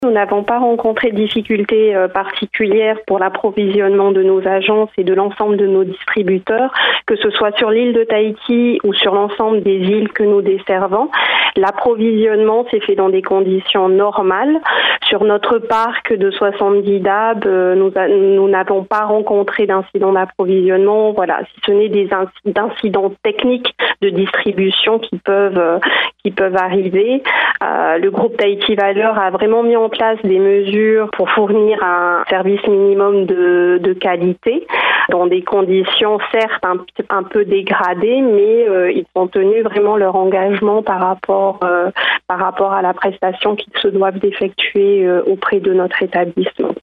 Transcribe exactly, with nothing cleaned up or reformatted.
Nous n'avons pas rencontré de difficultés euh, particulières pour l'approvisionnement de nos agences et de l'ensemble de nos distributeurs, que ce soit sur l'île de Tahiti ou sur l'ensemble des îles que nous desservons. L'approvisionnement s'est fait dans des conditions normales. Sur notre parc de soixante-dix D A B, euh, nous, a, nous n'avons pas rencontré d'incidents d'approvisionnement, voilà, si ce n'est des inc- d'incidents techniques de distribution qui peuvent, euh, qui peuvent arriver. Euh, le groupe Tahiti Valeur a vraiment mis en place des mesures pour fournir un service minimum de, de qualité dans des conditions certes un, un peu dégradées, mais euh, ils ont tenu vraiment leur engagement par rapport, euh, par rapport à la prestation qu'ils se doivent d'effectuer euh, auprès de notre établissement.